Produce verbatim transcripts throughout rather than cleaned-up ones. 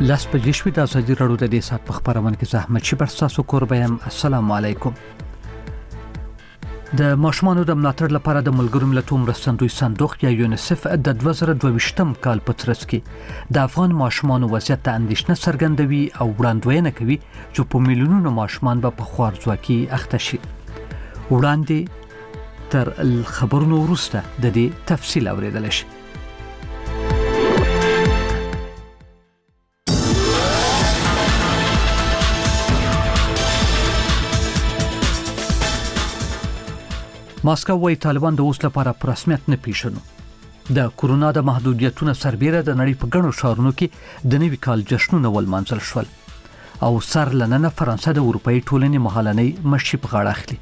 لاس په جشوي د ازادي راډیو د دې سات په خبرونه کې زحمت شي برساسو قربایم السلام علیکم. د ماشومانو د ملاتړ لپاره د ملګرو ملتونو مرستندوی صندوق یا یونیسف د دوه زره دوه ویشتم کال په ترڅ کې د افغان ماشومانو وضعیت ته اندېښنه څرګندوي او وړاندوینه کوي چې په میلیونونو ماشومان به په خوارځواکۍ اخته شي. وړاندې تر خبرونو وروسته د دې تفصیل اوریدل شي. ماسکو وايي طالبان د اوس لپاره پر رسمیت نه پیژنو. د کورونا د محدودیتونو سربېره د نړۍ په ګڼو ښارونو کې د نوي کال جشنونه ولمانځل شول او سر لننه فرانسه د اروپאי ټولنې مهالنۍ مشي په غاړه اخلي.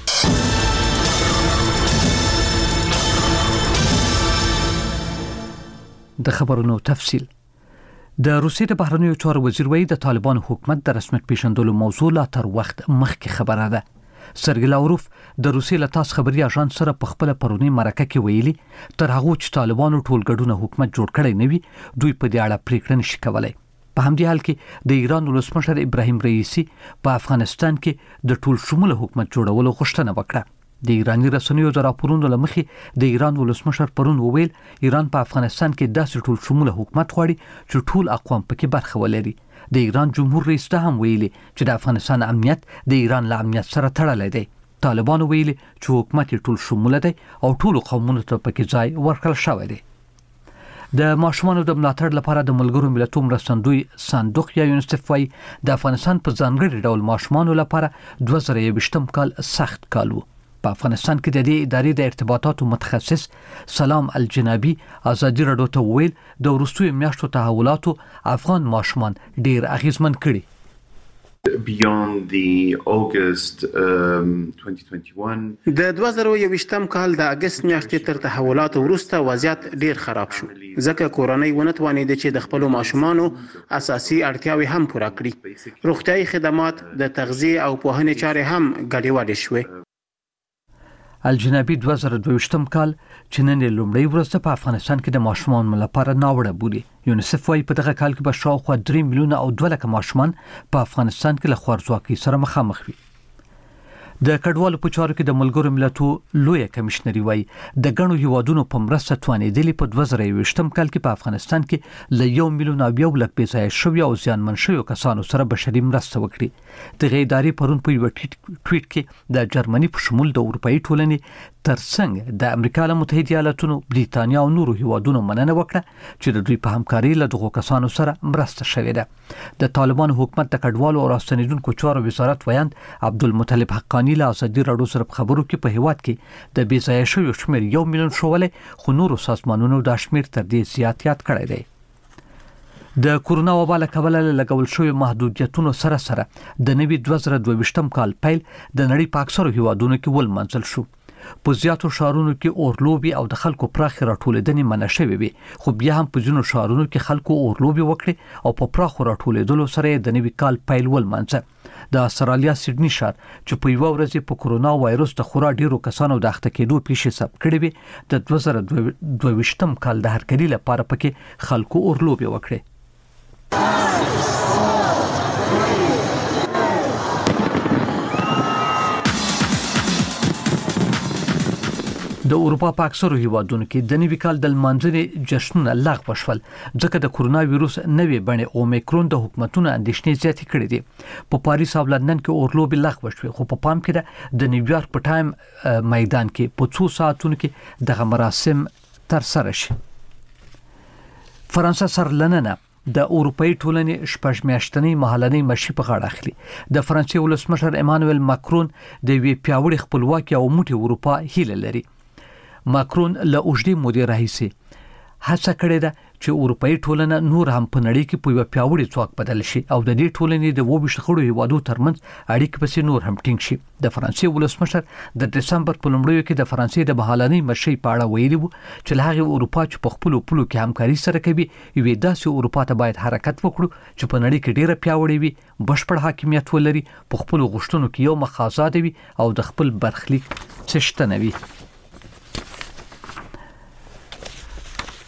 د خبرونو تفصیل. د روسیې د بهرنیو چارو وزیر وايي د طالبان حکومت د رسمیت پیژندلو موضوع لا تر وخت مخکې خبره ده. سرګی لاوروف د روسیې له تاس خبري اژانس سره په خپل پرونی مرکه کې ویلي تر هغه چې طالبانو ټولګډونه حکومت جوړ کړی نه وي دوی په دې اړه پریکړه نشي کولای. په همدې حال کې د ایران ولسمشر ابراهیم رئیسی په افغانستان کې د ټول شموله حکومت جوړولو غوښتنه وکړه. د ایرانی رسنیو د راپورونو لمخې د ایران ولسمشر پرون وویل ایران په افغانستان کې داسې ټول شموله حکومت غواړي چې ټول اقوام پکې برخه ولري. د ایران جمهور رئیس ته هم ویلي چې د افغانستان امنیت د ایران له امنیت سره تړلی دی. طالبان ویلي چې حکومت ټول شموله دی او ټول قومونو ته پکې ځای ورکړل شوی دی. د ماشومانو د ملاتړ لپاره د ملګرو ملتونو مرستندوی صندوق یا یونیسف وايي د افغانستان په ځانګړي ډول ماشومانو لپاره دوه زره یوویشتم کال سخت کال و. په افغانستان کې د دې ادارې د ارتباطاتو متخصص سلام الجنابي ازادي راډیو ته ویل د وروستیو میاشتو تحولاتو افغان ماشومان ډیر اغیزمن کړي. Beyond the August um, twenty twenty-one د دوه زره یوویشتم کال د اگست میاشتې تر تحولاتو وروسته وضعیت ډیر خراب شو ځکه کورنۍ ونتوانېده چې د خپل ماشومانو اساسي اړتیاوې هم پوره کړي. روغتیايي خدمات د تغذیه او پوهنې چارې هم ګډوډې شوې. الجنابي دوه زره دوه ویشتم کال چې نن لومړی ورځ په افغانستان کې د ماشومانو لپاره ناوړه بولي. یونیسف وايي په دغه کال کې به شاوخوا درې میلیونه او دوه لکه ماشومان په افغانستان کې له خوارځواکۍ سره مخامخ وي. د کډوالو په چارو کې د ملګرو ملتونو لوی کمشنري وايي د ګڼو هیوادونو په مرسته توانېدلې په دوه زره یوویشتم کال کې په افغانستان کې له یو میلیون او یو لک بې ځایه شوي او زیانمن شوي کسانو سره بشري مرسته وکړي. دغه ادارې پرون په یو ټویټ کې د جرمني په شمول د اروپאי ټولنې ترڅنګ د امریکا له متحده ایالاتونو، بریتانیا او نورو هیوادونو مننه وکړه چې د دوی په همکاري له دغو کسانو سره مرسته شوې ده. د طالبان حکومت د کډوالو او راستنیدونکو چارو وزارت ویاند عبدالمطلب حقانی له ازادي راډیو سره په خبرو کې په هیواد کې د بې ځایه شویو شمېر یو میلیون شولې خو نورو سازمانونو دا شمېر تر دې زیات یاد کړی دی. د کورونا وبا له کبله لګول شوی محدودیتونو سره سره د نوي دوه زره دوه ویشتم کال پیل د نړۍ په اکثرو هیوادونو کې ولمانځل شو. په زیاتو ښارونو کې اورلوبي او د خلکو پراخ راټولېدنې منع شوې وي خو بیا هم په ځینو ښارونو کې خلکو اورلوبي وکړي او په پراخ راټولېدلو سره د نوي کال پیل ولمانځه. د استرالیا سیډني ښار چې په یو ورځ په کورونا وایرس د خورا ډیرو کسانو د اخته کېدو پیښې ثبت کړې وي د دوه زره دوه ویشتم کال د هرکلي لپاره پکې خلکو اورلوبي وکړي. د اروپا په اکثرو هیوادونو کې د نوي کال د لمانځنې جشنونه لغوه شول ځکه د کورونا وایرس نوې بڼې اومیکرون د حکومتونو اندېښنې زیاتې کړې دي. په پاریس او لندن کې اورلوبي لغوه شوې خو په پام کې ده د نیویارک په ټایم میدان کې په څو ساعتونو کې دغه مراسم تر سره شي. فرانسه سر لننه د اروپאי ټولنې شپږ میاشتنۍ مهالنۍ مشي په غاړه اخلي. د فرانسې ولسمشر ایمانوئل ماکرون د یوې پیاوړې خپلواکۍ او موټي اروپا هیله لري. ماکرون له اوږدې مودې راهیسې هڅه کړې ده چې اروپאי ټولنه نور هم په نړۍ کې په یو پیاوړي ځواک بدل شي او د دې ټولنې د وویشت غړو هیوادو ترمنځ اړیکې پسې نور هم ټینګ شي. د فرانسې ولسمشر د دسمبر په لومړیو کې د فرانسې د مهالنۍ مشي په اړه ویلي وو چې له هغې اروپا چې په خپلو پولو کې همکاري سره کوي یوې داسې اروپا ته باید حرکت وکړو چې په نړۍ کې ډیره پیاوړې وي، بشپړ حاکمیت ولري، په خپلو غوښتنو کې یو مخ آزاده وي او د خپل برخلیک څښتنه وي.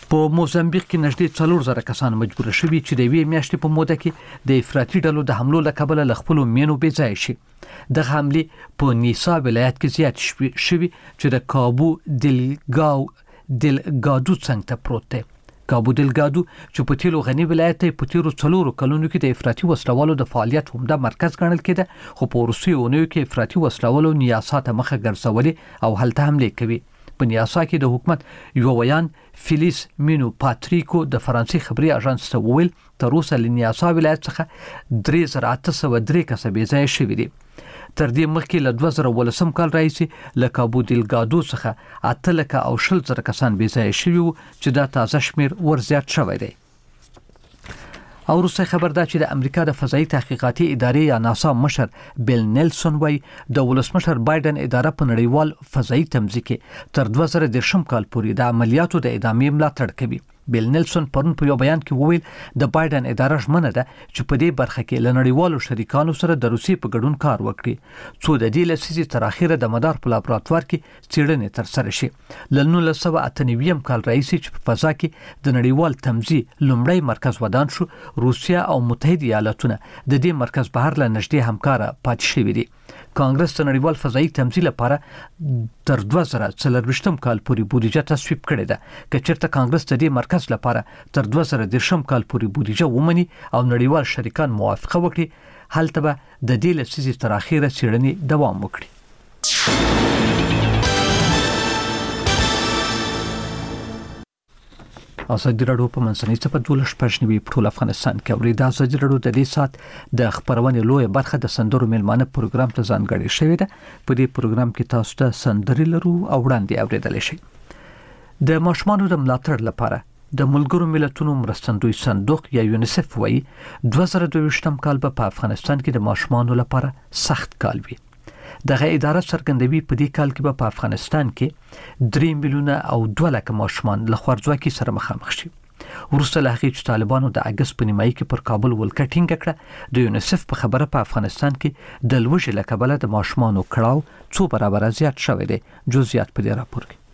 په موزمبیق کې نږدې څلور زره کسان مجبور شوي چې د یوې میاشتې په موده کې د افراطي ډلو د حملو له کبله له خپلو مینو بې ځایه شي. دغه حملې په نیسا ولایت کې زیات شوي چې د کابو دلګاو دلګادو څنګ ته پروت دی. کابو دلګادو چې په تیلو غني ولایت دی په تیرو څلورو کلونو کې د افراطي وسلوالو د فعالیت عمده مرکز ګڼل کېده، خو په وروستیو اونیو کې افراطي وسلوالو نیاسا ته مخه ګرځولې او هلته حملې کوي. په نیاسا کې د حکومت یو ویان فیلیس مینو پاتریکو د فرانسې خبري اژانس ته وویل تر اوسه له نیاسا ولایت څخه درې زره اته سوه درې کسه بې ځایه شوي دي. تر دې مخکې له دوه زره ولسم کال راهیسې له کابو دلګادو څخه اته لکه او شل زره کسان بې ځایه شوي وو چې دا تازه شمېر ورزیات شوی دی. او روسي خبر دا چې د امریکا د فضایي تحقیقاتي ادارې یا ناسا مشر بیل نیلسون وایي د ولسمشر بایدن اداره په نړیوال فضایي تمځي کې تر دوه زره دېرشم کال پورې د عملیاتو د ادامې ملاتړ کوي. بیل نیلسون پرون په یو بیان کې وویل د بایدن اداره ژمنه ده چې په دې برخه کې له نړیوالو شریکانو سره د روسیې په ګډون کار وکړي څو د دې لسیزې تر اخره د مدار په لابراتوار کې څېړنې ترسره شي. له نولس سوه اته نوي کال راهیسې چې په فضا کې د نړیوال تمځي لومړی مرکز ودان شو، روسیا او متحده ایالاتونه د دې مرکز بهر له نږدې همکاره پاتې شوي دي. کانګرس د نړیوال فضایي تمځي لپاره تر دوه زره څلرویشتم کال پورې بودیجه تصویب کړې ده. که چېرته کانګرس د دې مرکز لپاره تر دوه زره دېرشم کال پورې بودیجه ومني او نړیوال شریکان موافقه وکړي، هلته به د دې لسیزې تر اخره څېړنې دوام وکړي. ازادي راډیو په منځنۍ څپه دولس شپږ نوي په ټول افغانستان کې اوري. د ازادي راډیو د دې سات د خبرونې لویه برخه د سندرو میلمانه پروګرام ته ځانګړې شوې ده. په دې پروګرام کې تاسو ته سندرې لرو او وړاندې اورېدلی شئ. د ماشومانو د ملاتړ لپاره د ملګرو ملتونو مرستندوی صندوق یا یونیسف وایي دوه زره دوه ویشتم کال به په افغانستان کې د ماشومانو لپاره سخت کال وي. دغه اداره څرګندوي په دې کال کې به په افغانستان کې درې میلیونه او دوه لکه ماشومان له خوارځواکۍ سره مخامخ شي. وروسته له هغې چې طالبانو د اګست په نیمایي کې پر کابل ولکه ټینګه کړه، د یونیسف په خبره په افغانستان کې د لوږې له کبله د ماشومانو کړاو څو برابره زیات شوی دی. جزئیات په دې راپور کې.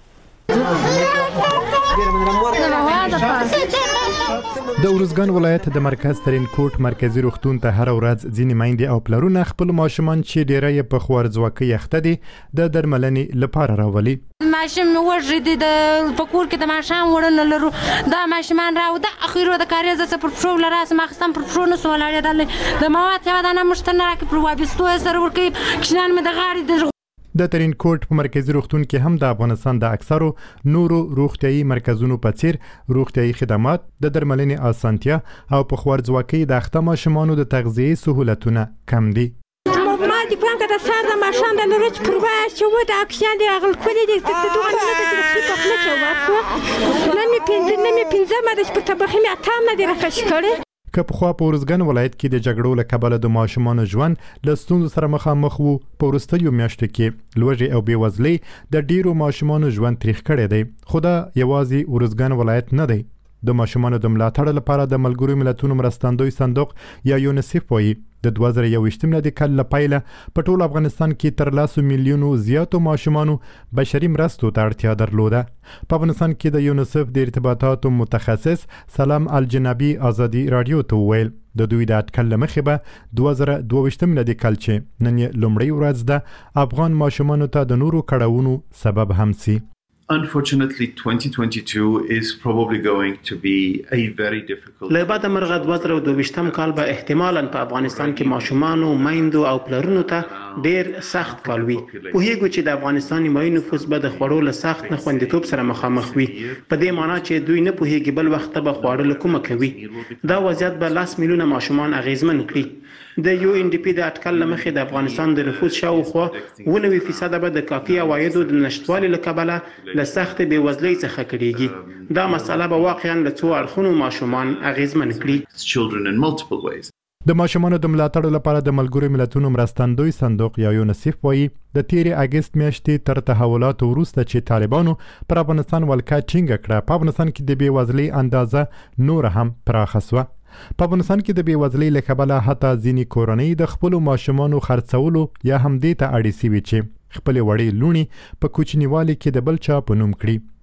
د ارزګان ولایت د مرکز ترین کوټ مرکزی روغتون ته هر ورځ ځینې میندې او پلرونه خپل ماشومان چې ډیره یې په خوارځواکۍ اخته دي د درملنې لپاره راولي. ماشوم وژې دي د پکور کې د ماشوم وړنه لرو دا ماشومان راو د اخیرو د کاریز څخه پر پرو لراس مخستم پر پرو نو سوالاره د مواد یو دانه مشتنه راکې پر وابستو سره ورکی کښنان مې د غاړې د د ترین کوټ په مرکزی روغتون کې هم د افغانستان د اکثرو نورو روغتیايي مرکزونو په څیر روغتیايي خدمات، د درملنې اسانتیا او په خوارځواکۍ د اخته ماشومانو د تغذیې سهولتونه کم دي. ما دي پلان کده سر د ماشوم د لورج پروا چې و د اکسیان دی اغل کولې دي ته دوه نه د څه په خپل کې ورکو نه می پنځه نه می پنځه ما د په تبخې می اتام نه دی راکښ کړي. که په خوا په ارزګان ولایت کې د جګړو له کبله د ماشومانو ژوند له ستونزو سره مخامخ وو، په وروستیو میاشتو کې لوږې او بېوزلۍ د ډیرو ماشومانو ژوند تریخ کړی دی. خو دا یوازې ارزګان ولایت نه دی. د ماشومانو د ملاتړ لپاره د ملګرو ملتونو مرستندوی صندوق یا یونیسف وایي د دوه زره یوویشتم میلادي کال له پیله په ټول افغانستان کې تر لسو میلیونو زیاتو ماشومانو بشري مرستو ته اړتیا درلوده. په افغانستان کې د یونیسف د ارتباطاتو متخصص سلام الجنابي ازادي راډیو ته وویل د دوی د اټکل له مخې به دوه زره دوه ویشتم میلادي کال چې نن یې لومړۍ ورځ ده افغان ماشومانو ته د نورو کړاوونو سبب هم سي. Unfortunately, twenty twenty-two is probably going to be a very difficult. له بعد مرغه دوه زره دوه ویشتم کال به احتمالاً په افغانستان کې ماشومانو، میندو او پلرونو ته ډیر سخت کال وي. پوهیږو چې د افغانستان نیمایي نفوس به د خوړو له سخت نه خوندیتوب سره مخامخ وي. په دې معنی چې دوی نه پوهیږي بل وخت به خواړه له کومه کوي. دا وضعیت به لس میلیونه ماشومان اغیزمن کړي. د یو ان ډي پی د اټکل له مخې د افغانستان د نفوس شاوخوا اوه نوي فیصده به د کافي عوایدو د نشتوالي له کبله له سخت بېوزلۍ څخه کړيږي. دا مسله به واقعا له څو اړخونو ماشومان اغیزمن کړي. د ماشومانو د ملاتړ لپاره د ملګرو ملتونو مرستندوی صندوق یا یونیسف وایي د تیرې اګست میاشتې تر تحولاتو وروسته چې طالبانو پر افغانستان ولکه ټینګه کړه، په افغانستان کې د بېوزلۍ اندازه نور هم پراخه شوه. په افغانستان کې د بېوزلۍ له کبله حتی ځینې کورنۍ د خپلو ماشومانو خرڅولو یا هم دې ته اړې سوي چې خپلې وړې لوڼې په کوچنیوالي کې د بل چا په نوم کړي.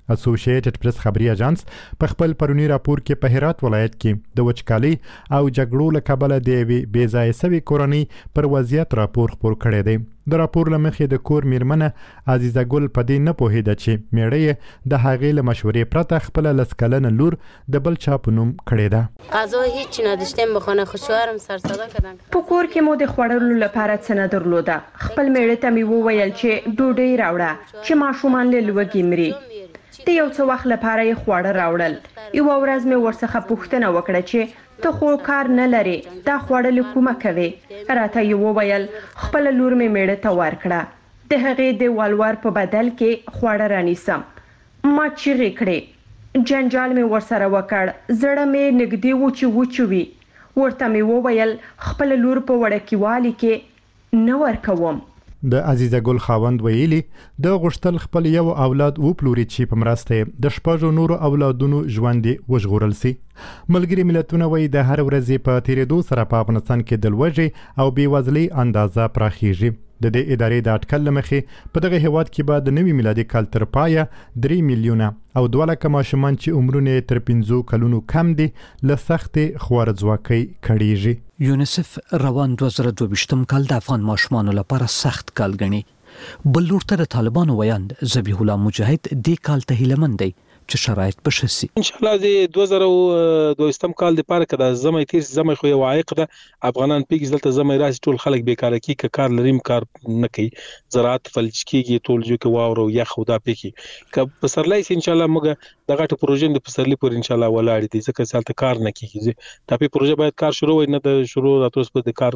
اسوسییټډ پریس خبري اژانس په خپل پرونی راپور کې په هرات ولایت کې د وچکالي او جګړو له کبله د یوې بې ځایه سوي کورنۍ پر وضعیت راپور خپور کړی دی. د راپور له مخې د کور میرمنه عزیزه ګل په دې نه پوهېده چې میړه یې د هغې له مشورې پرته خپله لس کلنه لور د بل چا په نوم کړې ده. غذا هیچ نداشتیم بخونه خو شوهرم سر صدا کردن. په کور کې مو د خوړلو لپاره څه نه درلوده. خپل میړه ته مې وویل چې ډوډۍ راوړه چې ماشومان له لوږې مري. د یو څه وخت لپاره یې خواړه راوړل. یوه ورځ مې ورڅخه پوښتنه وکړه چې ته خو کار نه لري، دا خواړه له کومه کوې؟ راته یې وویل خپله لور مې میړه ته ورکړه، د هغې د ولور په بدل کې خواړه رانیسم. ما چیغې کړې، جنجال مې ورسره وکړ، زړه مې نږدې و چې وچوي. ورته مې وویل خپله لور په وړکیوالي کې نه ورکوم. د عزیزه ګل خاوند ویلي د غشتل خپل یو اولاد و پلوري چې په مرسته د شپږو نورو اولادونو ژوند وژغورل سي. ملګری ملتونه وایي د هر ورځې په تیریدو سره په افغانستان کې د لوږې او بېوزلۍ اندازه پراخیږي. د دې ادارې د اټکل له مخې په دغه هیواد کې به د نوي میلادي کال تر پایه درې میلیونه او دوه لکه ماشومان چې عمرونه یې تر پنځو کلونو کم دي له سختې خوارځواکۍ کړېږي. یونیسف روان دوه زره دوه ویشتم کال د افغان ماشومانو لپاره سخت کال ګڼي. بل لور ته د طالبانو ویاند ذبیح الله مجاهد دې کال ته هیلهمند دی چې شرایط بشه سي. ان شاء الله د دوه زره دوه ویشتم کال د پاره کده زمې تیر زمې خو یو عایق ده. افغانان پیګ دلته زمې راسي ټول خلک بیکاره کی ک کار لریم کار نه کوي، زراعت فلج کیږي، ټول جو کې واورو یا خدا پکې ک په سرلای سي. ان شاء الله موږ دغه ټ پروژې د پسرلی پر ان شاء الله ولاړ دي ځکه سالته کار نه کیږي. دا په پروژه باید کار شروع وي، نه د شروع راتوس په د کار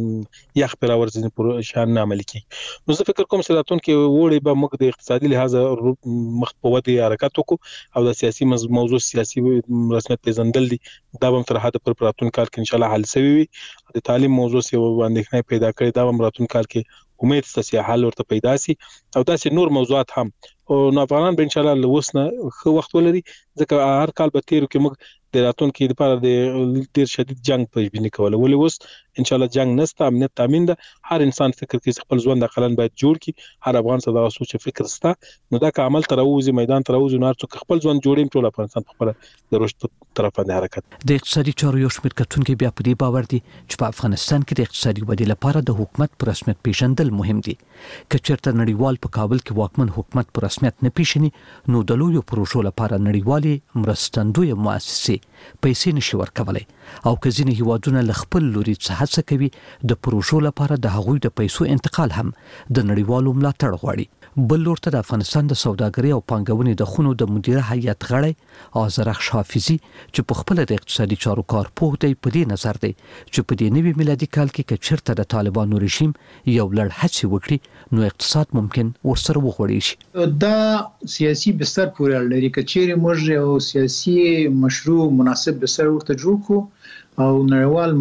یخ پر اورځنی پر شان نه عمل کی. نو زه فکر کوم چې راتون کې وړي به موږ د اقتصادي لحاظ مخ په ودی حرکت وکړو او د سیاسي موضوع سیاسي رسمیت پیژندل دي دا هم تر حد پر پراتون کال کې ان شاء الله حل شوی وي. د تعلیم موضوع سی باندې پیدا کړی دا هم راتون کال کې امید ستاسو حل ورته پیدا سي او داسې نور موضوعات هم او نو افغانان به ان شاء الله لوسنه خو وخت ولري ځکه هر کال به تیر کې موږ د راتون کې لپاره د ډیر شدید جنگ پیژنې کوله. ولې اوس ان شاء الله جنگ نسته، امنیت تامین ده، هر انسان فکر کوي خپل ژوند د خلن باید جوړ کی، هر افغان څه دا سوچ فکر ستا نو دا که عمل تروزی میدان تروزی نو هر څوک خپل ژوند جوړیم ټول افغانستان په خپل د رشد طرف باندې حرکت. د اقتصادي چارو یو شمېر کتونکي بیا په دې باور دي چې په افغانستان کې د اقتصادي ودې لپاره د حکومت پر رسمیت پیژندل مهم دي. که چېرته نړیوال په کابل کې واکمن حکومت پر رسمیت نه پیژني نو د لویو پروژو لپاره نړیوالې مرستندوی مؤسسې پیسې نشي ورکولای او که ځینې هیوادونه له خپل لوري څخه هڅه کوي د پروژو لپاره د هغوی د پیسو انتقال هم د نړیوالو ملاتړ غواړي. بل لور ته د افغانستان د سوداګرۍ او پانګونې د خونو د مدیره هیئت غړی آذرخش حافظي چې په خپل د اقتصادي چارو کارپوه دی په دې نظر دی چې په دې نوي میلادي کال کې که چېرته د طالبانو رژیم یو لړ هڅې وکړي نو اقتصاد ممکن ورسره وغوړېږي شي. دا سیاسي بستر پورې اړه لري که چیرې موږ یو سیاسي مشروع مناسب بستر ورته جوړ کړو او نړیوال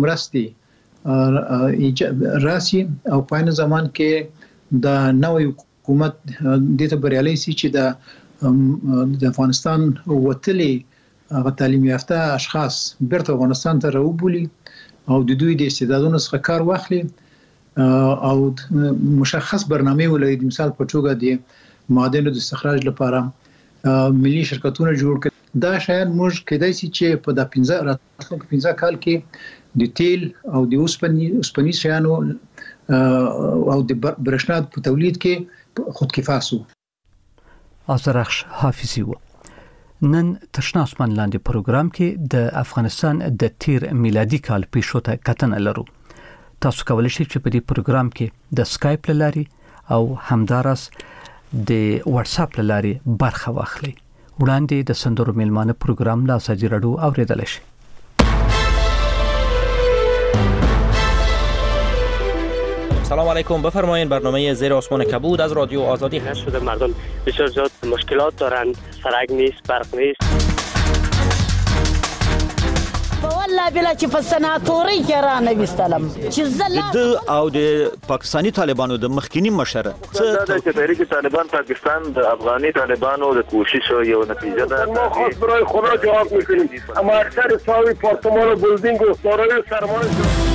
مرستې راسي او په عین زمان کې د نوې حکومت د ته بریالي سي چې د د افغانستان وتلي هغه تعلیم یافته اشخاص بیرته افغانستان ته راوبولي او د دوی د استعدادونو څخه کار واخلي او مشخص برنامه ولري. د مثال په توګه د معادنو د استخراج لپاره ملي شرکتونه جوړ کړي. دا شاید موږ کېدای شي چې په د پنځه راتلونکي پنځه کال کې د تیل او د اوسپنې شیانو او د برښنا په تولید کې خودکفا سو. آذرخش حافظي و نن تشنا اسمان لاندې پروګرام کې د افغانستان د تیر میلادي کال پیښو ته کتنه لرو. تاسو کولی شئ چې په دې پروګرام کې د سکایپ لاري او همدارس د واتس اپ لاري برخه واخلئ. وړاندې د سندرو میلمانه پروګرام لا ساجي راډیو اوریدل شي. سلام علیکم، بفرمایید. برنامه زیر آسمان کبود از رادیو آزادی هست. شده مردم بسیار زیاد مشکلات دارند، سرک نیست، برق نیست. والله بلا چې په سناتوري کې را نوستلم چې زلا د او د پاکستانی طالبانو د مخکینی مشر څه د تحریک طالبان پاکستان د افغاني طالبانو د کوشش یو نتیجه ده. ما خاص برای خدا جواب میکنیم. اما اکثر ساوی پارتمان و بلدینگ و سارای سرمایه